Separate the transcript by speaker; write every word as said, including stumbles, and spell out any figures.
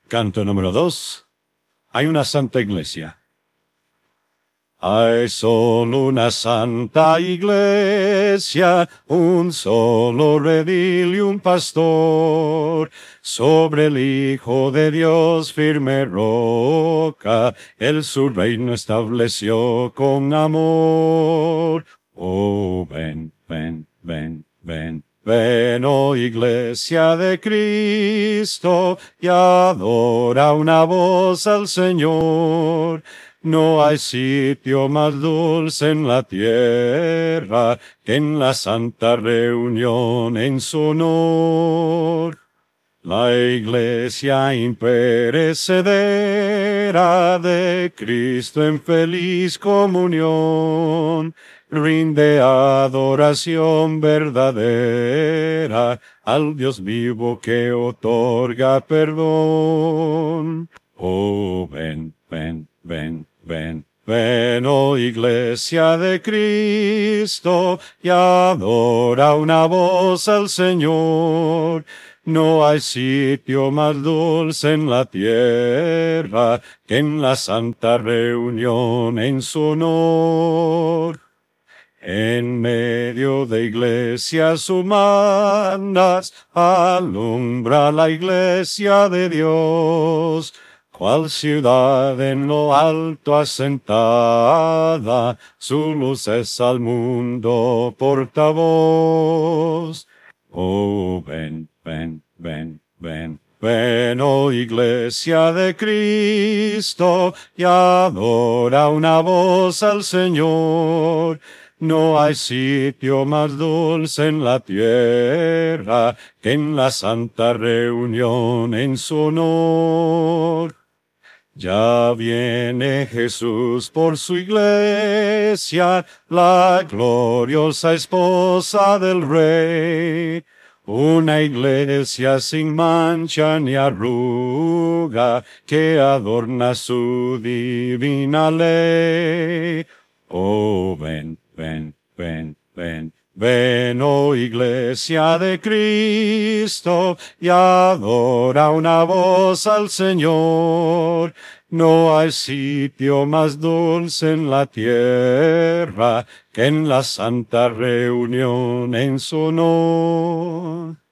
Speaker 1: Canto número dos. Hay una santa iglesia. Hay solo una santa iglesia, un solo redil y un pastor. Sobre el Hijo de Dios firme roca, Él su reino estableció con amor. Oh, ven, ven, ven, ven. Ven, oh iglesia de Cristo, y adora una voz al Señor. No hay sitio más dulce en la tierra que en la santa reunión en su honor. La iglesia imperecedera de Cristo en feliz comunión rinde adoración verdadera al Dios vivo que otorga perdón. Oh, ven, ven, ven, ven, ven, oh iglesia de Cristo, y adora una voz al Señor. No hay sitio más dulce en la tierra que en la santa reunión en su honor. En medio de iglesias humanas alumbra la iglesia de Dios, cual ciudad en lo alto asentada, su luz es al mundo portavoz. Oh, ven, ven, ven, ven. Ven, oh iglesia de Cristo, y adora una voz al Señor. No hay sitio más dulce en la tierra que en la santa reunión en su honor. Ya viene Jesús por su iglesia, la gloriosa esposa del Rey. Una iglesia sin mancha ni arruga que adorna su divina ley. Oh, ven, ven, ven, ven. Ven, oh iglesia de Cristo, y adora una voz al Señor. No hay sitio más dulce en la tierra que en la santa reunión en su honor.